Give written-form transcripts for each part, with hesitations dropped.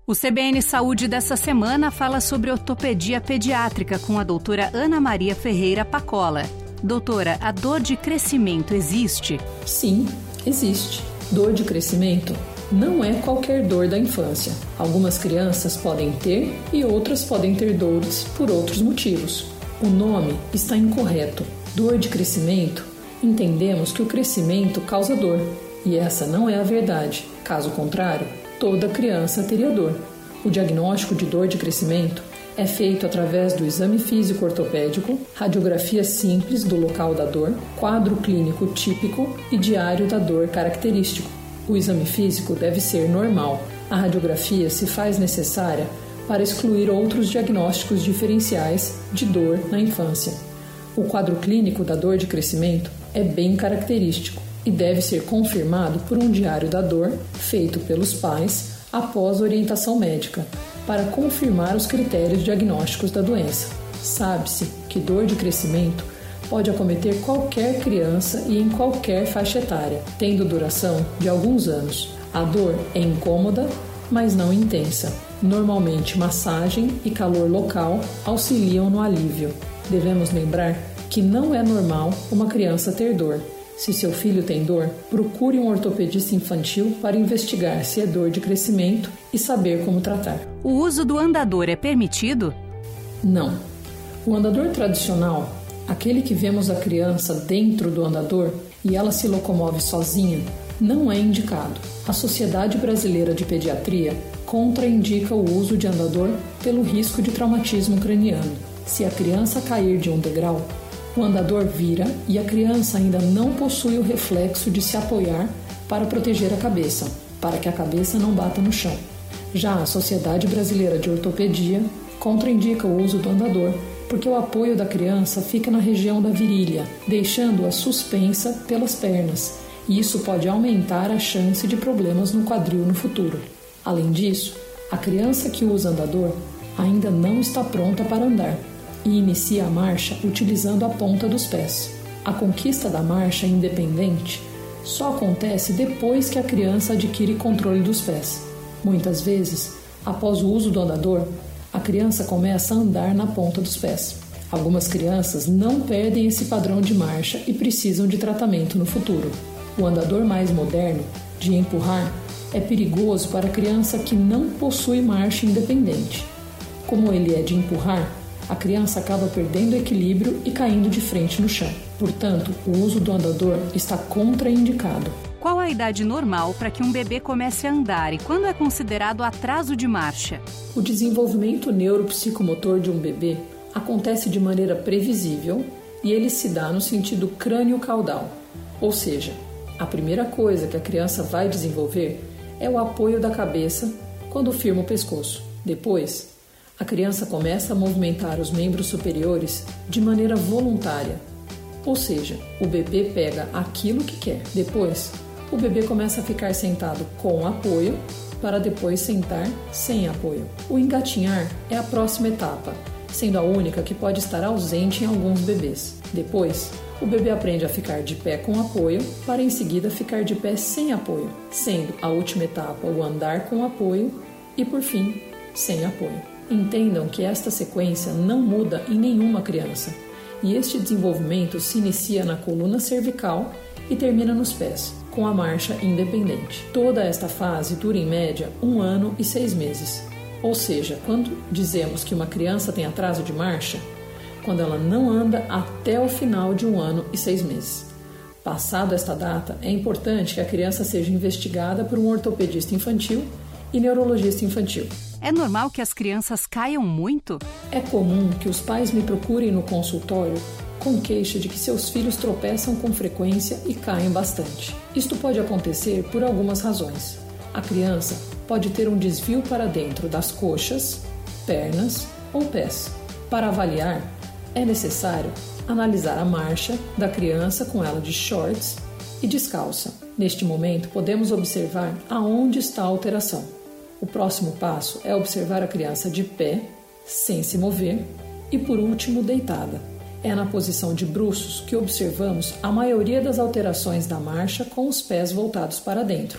O CBN Saúde dessa semana fala sobre ortopedia pediátrica com a doutora Ana Maria Ferreira Pacola. Doutora, a dor de crescimento existe? Sim, existe. Dor de crescimento não é qualquer dor da infância. Algumas crianças podem ter e outras podem ter dores por outros motivos. O nome está incorreto. Dor de crescimento, entendemos que o crescimento causa dor. E essa não é a verdade. Caso contrário, toda criança teria dor. O diagnóstico de dor de crescimento é feito através do exame físico ortopédico, radiografia simples do local da dor, quadro clínico típico e diário da dor característico. O exame físico deve ser normal. A radiografia se faz necessária para excluir outros diagnósticos diferenciais de dor na infância. O quadro clínico da dor de crescimento é bem característico e deve ser confirmado por um diário da dor feito pelos pais após orientação médica, para confirmar os critérios diagnósticos da doença. Sabe-se que dor de crescimento pode acometer qualquer criança e em qualquer faixa etária, tendo duração de alguns anos. A dor é incômoda, mas não intensa. Normalmente, massagem e calor local auxiliam no alívio. Devemos lembrar que não é normal uma criança ter dor. Se seu filho tem dor, procure um ortopedista infantil para investigar se é dor de crescimento e saber como tratar. O uso do andador é permitido? Não. O andador tradicional, aquele que vemos a criança dentro do andador e ela se locomove sozinha, não é indicado. A Sociedade Brasileira de Pediatria contraindica o uso de andador pelo risco de traumatismo craniano. Se a criança cair de um degrau, o andador vira e a criança ainda não possui o reflexo de se apoiar para proteger a cabeça, para que a cabeça não bata no chão. Já a Sociedade Brasileira de Ortopedia contraindica o uso do andador, porque o apoio da criança fica na região da virilha, deixando-a suspensa pelas pernas, e isso pode aumentar a chance de problemas no quadril no futuro. Além disso, a criança que usa andador ainda não está pronta para andar e inicia a marcha utilizando a ponta dos pés. A conquista da marcha independente só acontece depois que a criança adquire controle dos pés. Muitas vezes, após o uso do andador, a criança começa a andar na ponta dos pés. Algumas crianças não perdem esse padrão de marcha e precisam de tratamento no futuro. O andador mais moderno, de empurrar, é perigoso para a criança que não possui marcha independente. Como ele é de empurrar, a criança acaba perdendo equilíbrio e caindo de frente no chão. Portanto, o uso do andador está contraindicado. Qual a idade normal para que um bebê comece a andar e quando é considerado atraso de marcha? O desenvolvimento neuropsicomotor de um bebê acontece de maneira previsível e ele se dá no sentido crânio-caudal. Ou seja, a primeira coisa que a criança vai desenvolver é o apoio da cabeça quando firma o pescoço. Depois, a criança começa a movimentar os membros superiores de maneira voluntária, ou seja, o bebê pega aquilo que quer. Depois, o bebê começa a ficar sentado com apoio para depois sentar sem apoio. O engatinhar é a próxima etapa, sendo a única que pode estar ausente em alguns bebês. Depois, o bebê aprende a ficar de pé com apoio para em seguida ficar de pé sem apoio, sendo a última etapa o andar com apoio e, por fim, sem apoio. Entendam que esta sequência não muda em nenhuma criança e este desenvolvimento se inicia na coluna cervical e termina nos pés, com a marcha independente. Toda esta fase dura em média 1 ano e 6 meses. Ou seja, quando dizemos que uma criança tem atraso de marcha, quando ela não anda até o final de 1 ano e 6 meses. Passado esta data, é importante que a criança seja investigada por um ortopedista infantil e neurologista infantil. É normal que as crianças caiam muito? É comum que os pais me procurem no consultório com queixa de que seus filhos tropeçam com frequência e caem bastante. Isto pode acontecer por algumas razões. A criança pode ter um desvio para dentro das coxas, pernas ou pés. Para avaliar, é necessário analisar a marcha da criança com ela de shorts e descalça. Neste momento, podemos observar aonde está a alteração. O próximo passo é observar a criança de pé, sem se mover, e por último, deitada. É na posição de bruços que observamos a maioria das alterações da marcha com os pés voltados para dentro.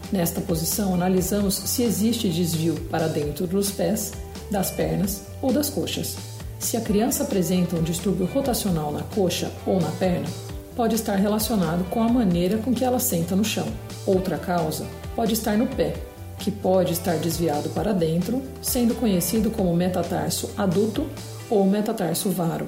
Nesta posição, analisamos se existe desvio para dentro dos pés, das pernas ou das coxas. Se a criança apresenta um distúrbio rotacional na coxa ou na perna, pode estar relacionado com a maneira com que ela senta no chão. Outra causa pode estar no pé, que pode estar desviado para dentro, sendo conhecido como metatarso adduto ou metatarso varo.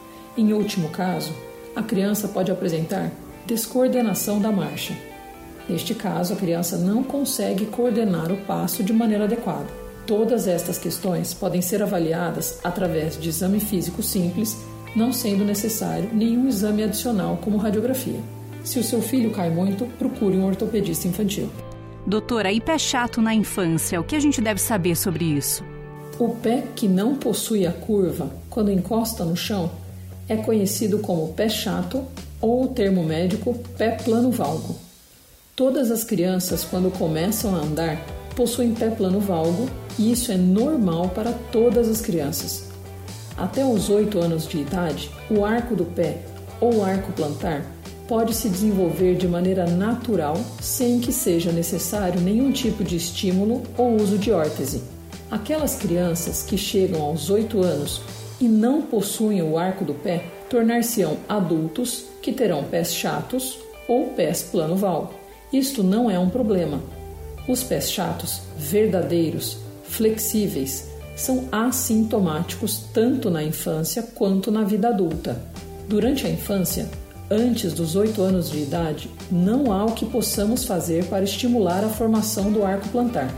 Em último caso, a criança pode apresentar descoordenação da marcha. Neste caso, a criança não consegue coordenar o passo de maneira adequada. Todas estas questões podem ser avaliadas através de exame físico simples, não sendo necessário nenhum exame adicional como radiografia. Se o seu filho cai muito, procure um ortopedista infantil. Doutora, e pé chato na infância? O que a gente deve saber sobre isso? O pé que não possui a curva, quando encosta no chão, é conhecido como pé chato ou o termo médico pé plano valgo. Todas as crianças, quando começam a andar, possuem pé plano valgo e isso é normal para todas as crianças. Até os 8 anos de idade, o arco do pé ou arco plantar pode se desenvolver de maneira natural sem que seja necessário nenhum tipo de estímulo ou uso de órtese. Aquelas crianças que chegam aos 8 anos e não possuem o arco do pé tornar-se-ão adultos que terão pés chatos ou pés plano valgo. Isto não é um problema. Os pés chatos, verdadeiros, flexíveis, são assintomáticos tanto na infância quanto na vida adulta. Durante a infância, antes dos 8 anos de idade, não há o que possamos fazer para estimular a formação do arco plantar.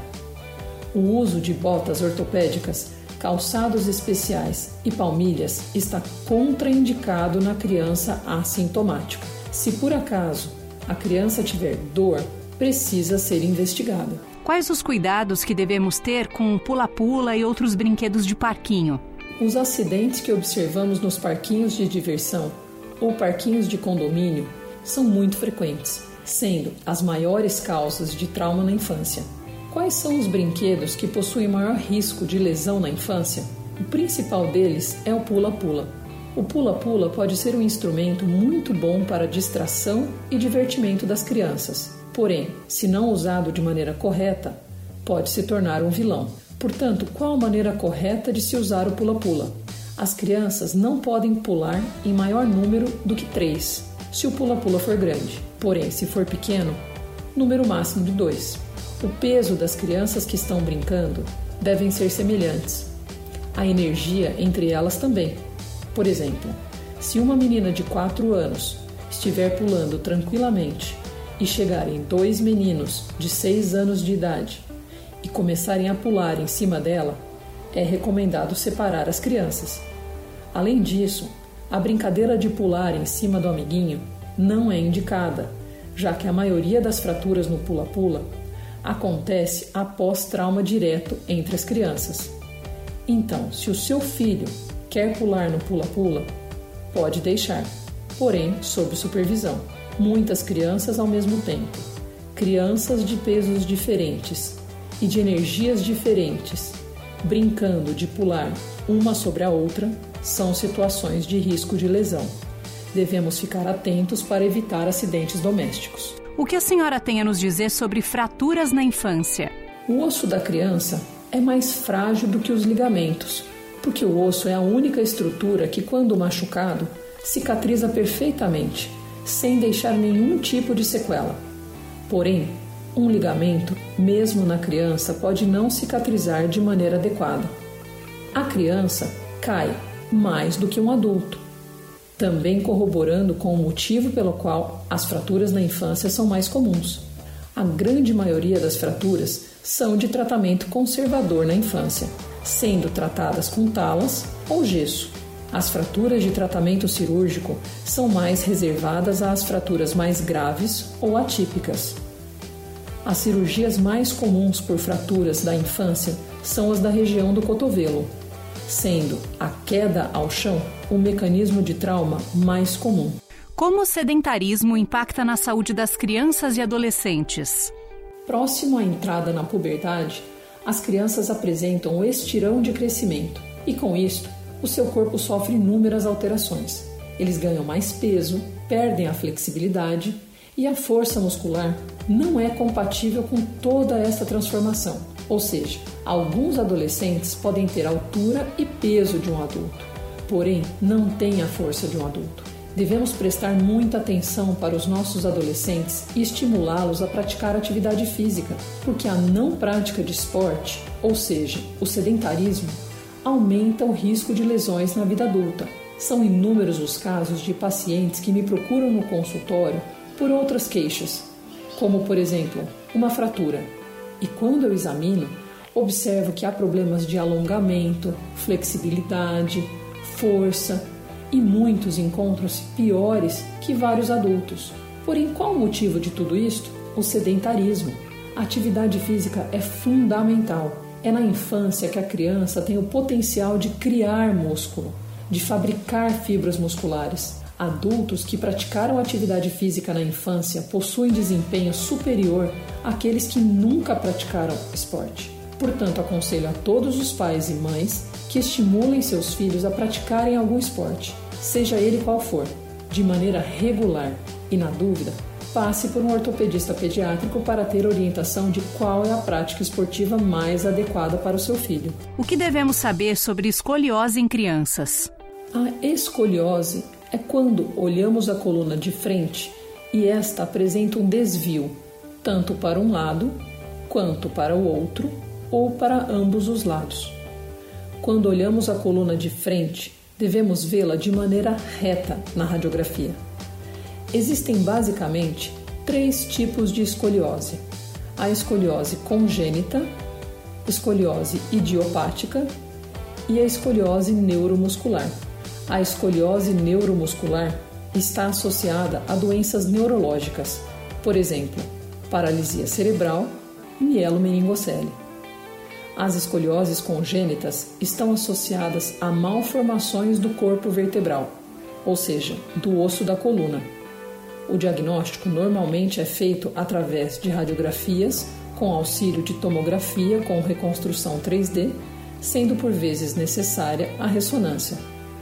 O uso de botas ortopédicas, calçados especiais e palmilhas está contraindicado na criança assintomática. Se por acaso a criança tiver dor, precisa ser investigada. Quais os cuidados que devemos ter com o pula-pula e outros brinquedos de parquinho? Os acidentes que observamos nos parquinhos de diversão ou parquinhos de condomínio são muito frequentes, sendo as maiores causas de trauma na infância. Quais são os brinquedos que possuem maior risco de lesão na infância? O principal deles é o pula-pula. O pula-pula pode ser um instrumento muito bom para distração e divertimento das crianças. Porém, se não usado de maneira correta, pode se tornar um vilão. Portanto, qual a maneira correta de se usar o pula-pula? As crianças não podem pular em maior número do que 3, se o pula-pula for grande. Porém, se for pequeno, número máximo de 2. O peso das crianças que estão brincando devem ser semelhantes. A energia entre elas também. Por exemplo, se uma menina de 4 anos estiver pulando tranquilamente e chegarem 2 meninos de 6 anos de idade e começarem a pular em cima dela, é recomendado separar as crianças. Além disso, a brincadeira de pular em cima do amiguinho não é indicada, já que a maioria das fraturas no pula-pula acontece após trauma direto entre as crianças. Então, se o seu filho quer pular no pula-pula, pode deixar, porém sob supervisão. Muitas crianças ao mesmo tempo, crianças de pesos diferentes e de energias diferentes, brincando de pular uma sobre a outra, são situações de risco de lesão. Devemos ficar atentos para evitar acidentes domésticos. O que a senhora tem a nos dizer sobre fraturas na infância? O osso da criança é mais frágil do que os ligamentos, porque o osso é a única estrutura que, quando machucado, cicatriza perfeitamente, sem deixar nenhum tipo de sequela. Porém, um ligamento, mesmo na criança, pode não cicatrizar de maneira adequada. A criança cai mais do que um adulto, também corroborando com o motivo pelo qual as fraturas na infância são mais comuns. A grande maioria das fraturas são de tratamento conservador na infância, sendo tratadas com talas ou gesso. As fraturas de tratamento cirúrgico são mais reservadas às fraturas mais graves ou atípicas. As cirurgias mais comuns por fraturas da infância são as da região do cotovelo, sendo a queda ao chão o mecanismo de trauma mais comum. Como o sedentarismo impacta na saúde das crianças e adolescentes? Próximo à entrada na puberdade, as crianças apresentam o estirão de crescimento e, com isto, o seu corpo sofre inúmeras alterações. Eles ganham mais peso, perdem a flexibilidade E a força muscular não é compatível com toda essa transformação. Ou seja, alguns adolescentes podem ter altura e peso de um adulto, porém não têm a força de um adulto. Devemos prestar muita atenção para os nossos adolescentes e estimulá-los a praticar atividade física, porque a não prática de esporte, ou seja, o sedentarismo, aumenta o risco de lesões na vida adulta. São inúmeros os casos de pacientes que me procuram no consultório por outras queixas, como, por exemplo, uma fratura. E quando eu examino, observo que há problemas de alongamento, flexibilidade, força, e muitos encontram-se piores que vários adultos. Porém, qual o motivo de tudo isto? O sedentarismo. A atividade física é fundamental. É na infância que a criança tem o potencial de criar músculo, de fabricar fibras musculares. Adultos que praticaram atividade física na infância possuem desempenho superior àqueles que nunca praticaram esporte. Portanto, aconselho a todos os pais e mães que estimulem seus filhos a praticarem algum esporte, seja ele qual for, de maneira regular e, na dúvida, passe por um ortopedista pediátrico para ter orientação de qual é a prática esportiva mais adequada para o seu filho. O que devemos saber sobre escoliose em crianças? A escoliose é quando olhamos a coluna de frente e esta apresenta um desvio, tanto para um lado quanto para o outro ou para ambos os lados. Quando olhamos a coluna de frente, devemos vê-la de maneira reta na radiografia. Existem basicamente 3 tipos de escoliose: a escoliose congênita, escoliose idiopática e a escoliose neuromuscular. A escoliose neuromuscular está associada a doenças neurológicas, por exemplo, paralisia cerebral e mielomeningocele. As escolioses congênitas estão associadas a malformações do corpo vertebral, ou seja, do osso da coluna. O diagnóstico normalmente é feito através de radiografias com auxílio de tomografia com reconstrução 3D, sendo por vezes necessária a ressonância.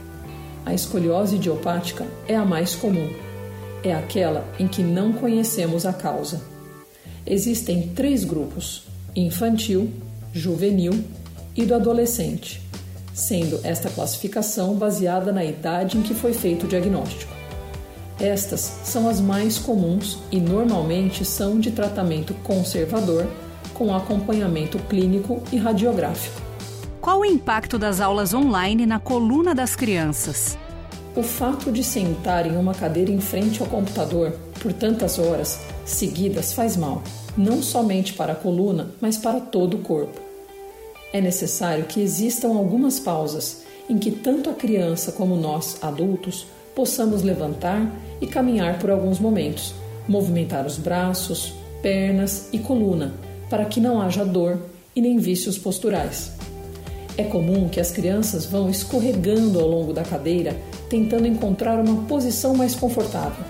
A escoliose idiopática é a mais comum. É aquela em que não conhecemos a causa. Existem 3 grupos: infantil, juvenil e do adolescente, sendo esta classificação baseada na idade em que foi feito o diagnóstico. Estas são as mais comuns e normalmente são de tratamento conservador, com acompanhamento clínico e radiográfico. Qual o impacto das aulas online na coluna das crianças? O fato de sentar em uma cadeira em frente ao computador por tantas horas seguidas faz mal, não somente para a coluna, mas para todo o corpo. É necessário que existam algumas pausas em que tanto a criança como nós, adultos, possamos levantar e caminhar por alguns momentos, movimentar os braços, pernas e coluna, para que não haja dor e nem vícios posturais. É comum que as crianças vão escorregando ao longo da cadeira, tentando encontrar uma posição mais confortável.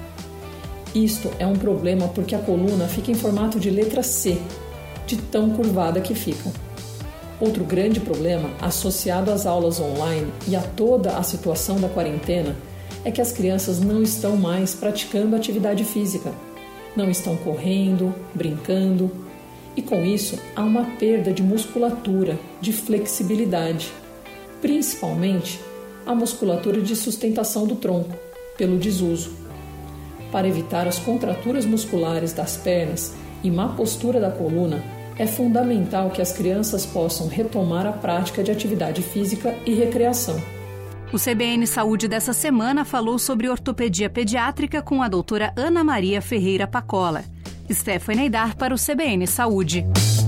Isto é um problema porque a coluna fica em formato de letra C, de tão curvada que fica. Outro grande problema, associado às aulas online e a toda a situação da quarentena, é que as crianças não estão mais praticando atividade física. Não estão correndo, brincando, e com isso há uma perda de musculatura, de flexibilidade, principalmente a musculatura de sustentação do tronco, pelo desuso. Para evitar as contraturas musculares das pernas e má postura da coluna, é fundamental que as crianças possam retomar a prática de atividade física e recreação. O CBN Saúde dessa semana falou sobre ortopedia pediátrica com a doutora Ana Maria Ferreira Pacola. Stephanie Aidar para o CBN Saúde.